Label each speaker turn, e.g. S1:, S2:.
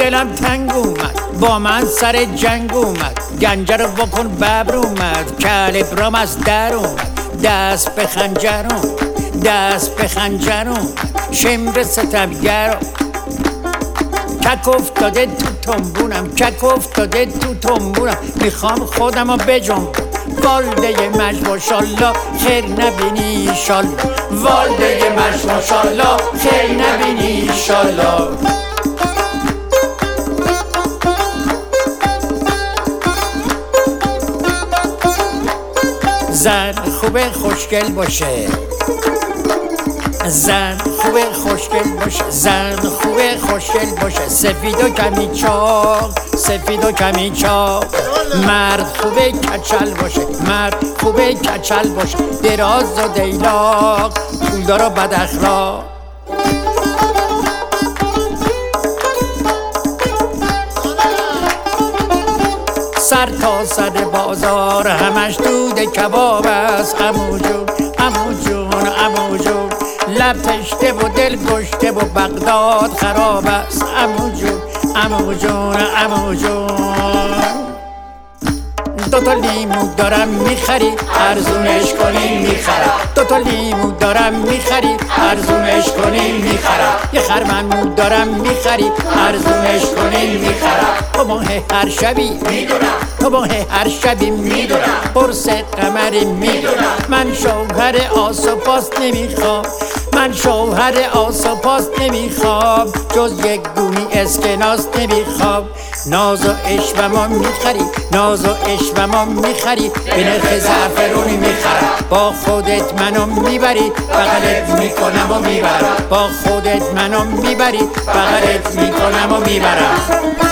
S1: دلم تنگ اومد، با من سر جنگ اومد، گنجه رو بکن ببر اومد، کلبرام از در اومد، دست به خنجر اومد، دست به خنجر اومد، شمر ستمگر کک افتاده تو تنبونم، کک افتاده تو تنبونم، میخوام خودم رو بجنبونم. والده مجد ماشالله خیر نبینی ایشالله، والده مجد ماشالله خیر نبینی ایشالله. زن خوبه خوشگل باشه، زن خوبه خوشگل باشه، زن خوبه خوشگل باشه، سفید و کمی چاق، سفید و کمی چاق. مرد خوبه کچل باشه، مرد خوبه کچل باشه، دراز و دیلاق، پولدار و بد اخلاق. سر تا سر بازار همش دود کباب است، عمو جون عمو جون عمو جون، لب تشته و دل گشته و بغداد خراب است، عمو جون عمو جون عمو جون. دوتا لیمو دارم میخری ارزونش کنی میخرم، دوتا لیمو دارم میخری ارزونش کنی میخرم، یه خرمن دارم میخری ارزونش کنی میخرم. تو ماه هر شبی میدونم، تو ماه هر شبی میدونم، قرص قمری میدونم. من شوهر آس و پاس نمیخوام، من شوهر آس و پاس نمیخوام، جز یک گونی اسکناس نمیخوام. ناز و عشوه‌مو میخری، ناز و عشوه‌مو میخری، به نرخ زعفرونی میخرم. با خودت منو میبری بغلت میکنم و میبرم، با خودت منو میبری بغلت میکنم و میبرم.